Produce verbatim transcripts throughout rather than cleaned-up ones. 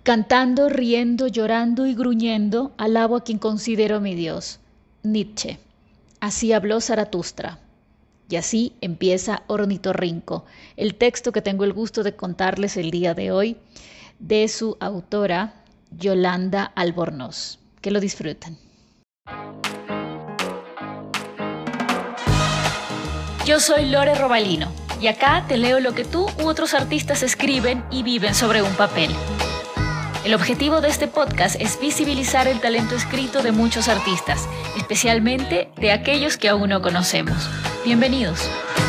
Cantando, riendo, llorando y gruñendo, alabo a quien considero mi Dios. Nietzsche. Así habló Zaratustra. Y así empieza Ornitorrinco, el texto que tengo el gusto de contarles el día de hoy, de su autora, Yolanda Albornoz. Que lo disfruten. Yo soy Lore Robalino, y acá te leo lo que tú u otros artistas escriben y viven sobre un papel. El objetivo de este podcast es visibilizar el talento escrito de muchos artistas, especialmente de aquellos que aún no conocemos. Bienvenidos.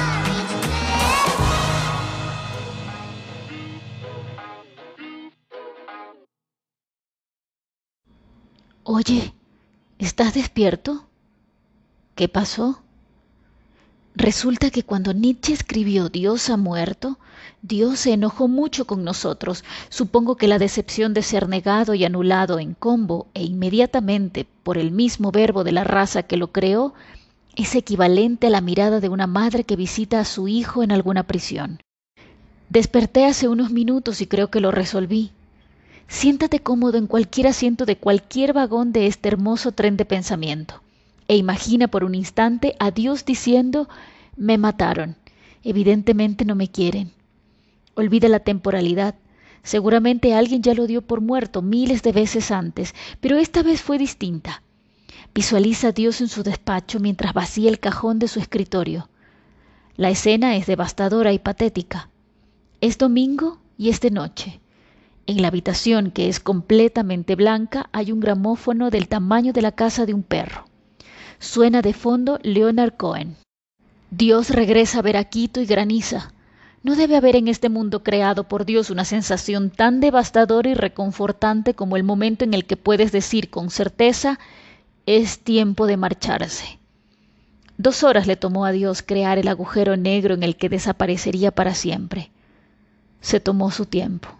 Oye, ¿estás despierto? ¿Qué pasó? Resulta que cuando Nietzsche escribió Dios ha muerto, Dios se enojó mucho con nosotros. Supongo que la decepción de ser negado y anulado en combo e inmediatamente por el mismo verbo de la raza que lo creó, es equivalente a la mirada de una madre que visita a su hijo en alguna prisión. Desperté hace unos minutos y creo que lo resolví. Siéntate cómodo en cualquier asiento de cualquier vagón de este hermoso tren de pensamiento. E imagina por un instante a Dios diciendo, me mataron, evidentemente no me quieren. Olvida la temporalidad, seguramente alguien ya lo dio por muerto miles de veces antes, pero esta vez fue distinta. Visualiza a Dios en su despacho mientras vacía el cajón de su escritorio. La escena es devastadora y patética. Es domingo y es de noche. En la habitación, que es completamente blanca, hay un gramófono del tamaño de la casa de un perro. Suena de fondo Leonard Cohen. Dios regresa a ver a Quito y graniza. No debe haber en este mundo creado por Dios una sensación tan devastadora y reconfortante como el momento en el que puedes decir con certeza, es tiempo de marcharse. Dos horas le tomó a Dios crear el agujero negro en el que desaparecería para siempre. Se tomó su tiempo.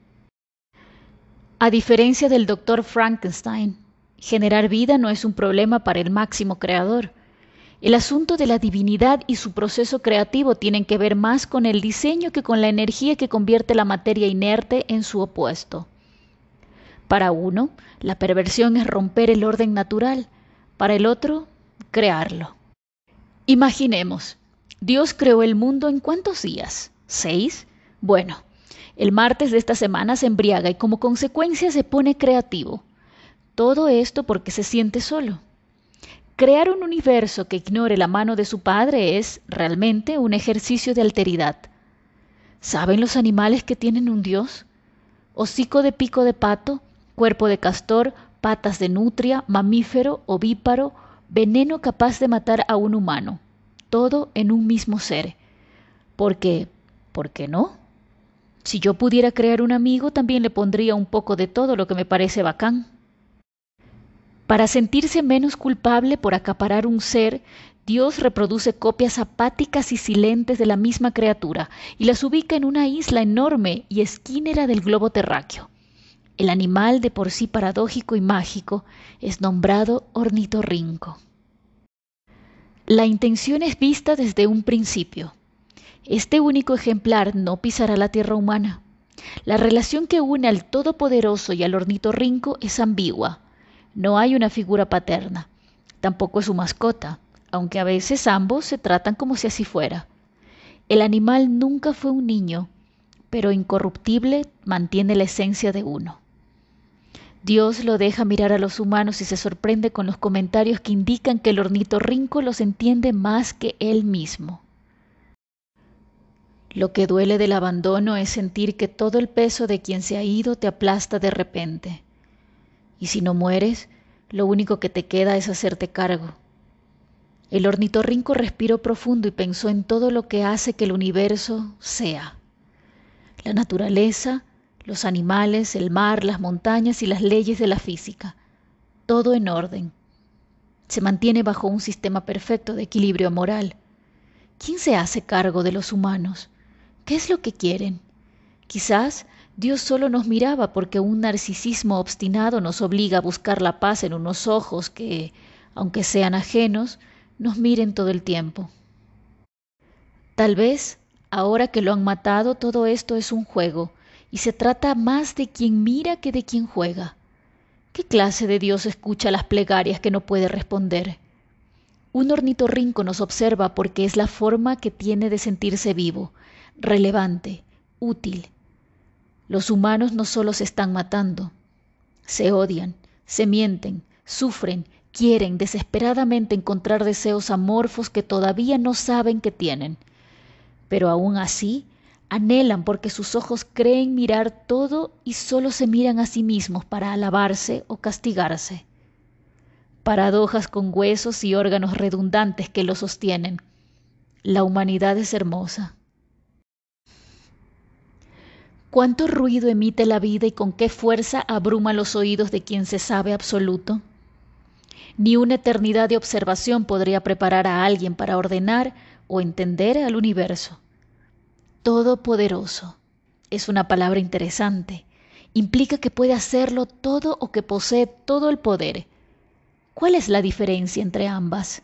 A diferencia del doctor Frankenstein, generar vida no es un problema para el máximo creador. El asunto de la divinidad y su proceso creativo tienen que ver más con el diseño que con la energía que convierte la materia inerte en su opuesto. Para uno, la perversión es romper el orden natural, para el otro, crearlo. Imaginemos, Dios creó el mundo ¿en cuántos días? ¿Seis? Bueno, el martes de esta semana se embriaga y como consecuencia se pone creativo. Todo esto porque se siente solo. Crear un universo que ignore la mano de su padre es, realmente, un ejercicio de alteridad. ¿Saben los animales que tienen un Dios? Hocico de pico de pato, cuerpo de castor, patas de nutria, mamífero, ovíparo, veneno capaz de matar a un humano. Todo en un mismo ser. Porque, ¿por qué no? Si yo pudiera crear un amigo, también le pondría un poco de todo lo que me parece bacán. Para sentirse menos culpable por acaparar un ser, Dios reproduce copias apáticas y silentes de la misma criatura y las ubica en una isla enorme y esquinera del globo terráqueo. El animal, de por sí paradójico y mágico, es nombrado ornitorrinco. La intención es vista desde un principio. Este único ejemplar no pisará la tierra humana. La relación que une al Todopoderoso y al ornitorrinco es ambigua. No hay una figura paterna, tampoco es su mascota, aunque a veces ambos se tratan como si así fuera. El animal nunca fue un niño, pero incorruptible mantiene la esencia de uno. Dios lo deja mirar a los humanos y se sorprende con los comentarios que indican que el ornitorrinco los entiende más que él mismo. Lo que duele del abandono es sentir que todo el peso de quien se ha ido te aplasta de repente. Y si no mueres, lo único que te queda es hacerte cargo. El ornitorrinco respiró profundo y pensó en todo lo que hace que el universo sea. La naturaleza, los animales, el mar, las montañas y las leyes de la física. Todo en orden. Se mantiene bajo un sistema perfecto de equilibrio moral. ¿Quién se hace cargo de los humanos? ¿Qué es lo que quieren? Quizás Dios solo nos miraba porque un narcisismo obstinado nos obliga a buscar la paz en unos ojos que, aunque sean ajenos, nos miren todo el tiempo. Tal vez, ahora que lo han matado, todo esto es un juego y se trata más de quien mira que de quien juega. ¿Qué clase de Dios escucha las plegarias que no puede responder? Un ornitorrinco nos observa porque es la forma que tiene de sentirse vivo, relevante, útil. Los humanos no solo se están matando, se odian, se mienten, sufren, quieren desesperadamente encontrar deseos amorfos que todavía no saben que tienen. Pero aún así, anhelan porque sus ojos creen mirar todo y solo se miran a sí mismos para alabarse o castigarse. Paradojas con huesos y órganos redundantes que lo sostienen. La humanidad es hermosa. ¿Cuánto ruido emite la vida y con qué fuerza abruma los oídos de quien se sabe absoluto? Ni una eternidad de observación podría preparar a alguien para ordenar o entender al universo. Todopoderoso es una palabra interesante. Implica que puede hacerlo todo o que posee todo el poder. ¿Cuál es la diferencia entre ambas?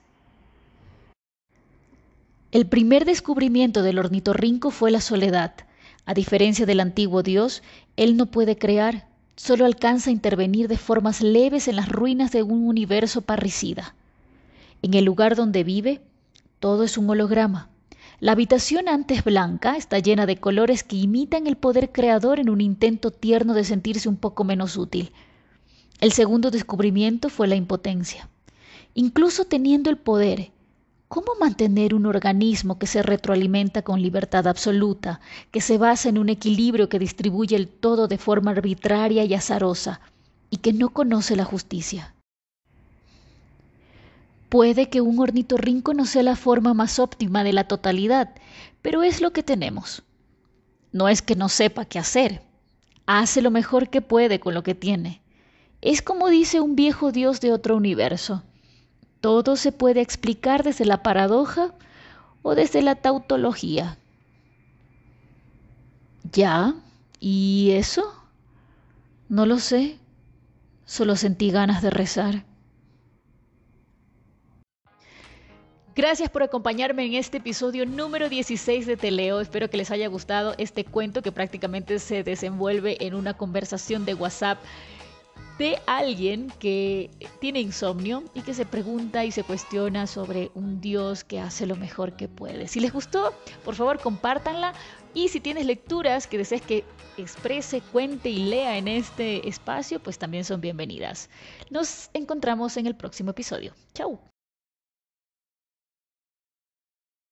El primer descubrimiento del ornitorrinco fue la soledad. A diferencia del antiguo Dios, él no puede crear, solo alcanza a intervenir de formas leves en las ruinas de un universo parricida. En el lugar donde vive, todo es un holograma. La habitación antes blanca está llena de colores que imitan el poder creador en un intento tierno de sentirse un poco menos útil. El segundo descubrimiento fue la impotencia. Incluso teniendo el poder, ¿cómo mantener un organismo que se retroalimenta con libertad absoluta, que se basa en un equilibrio que distribuye el todo de forma arbitraria y azarosa, y que no conoce la justicia? Puede que un ornitorrinco no sea la forma más óptima de la totalidad, pero es lo que tenemos. No es que no sepa qué hacer, hace lo mejor que puede con lo que tiene. Es como dice un viejo Dios de otro universo. Todo se puede explicar desde la paradoja o desde la tautología. ¿Ya? ¿Y eso? No lo sé. Solo sentí ganas de rezar. Gracias por acompañarme en este episodio número dieciséis de Te Leo. Espero que les haya gustado este cuento que prácticamente se desenvuelve en una conversación de WhatsApp de alguien que tiene insomnio y que se pregunta y se cuestiona sobre un Dios que hace lo mejor que puede. Si les gustó, por favor compártanla, y si tienes lecturas que desees que exprese, cuente y lea en este espacio, pues también son bienvenidas. Nos encontramos en el próximo episodio. Chau.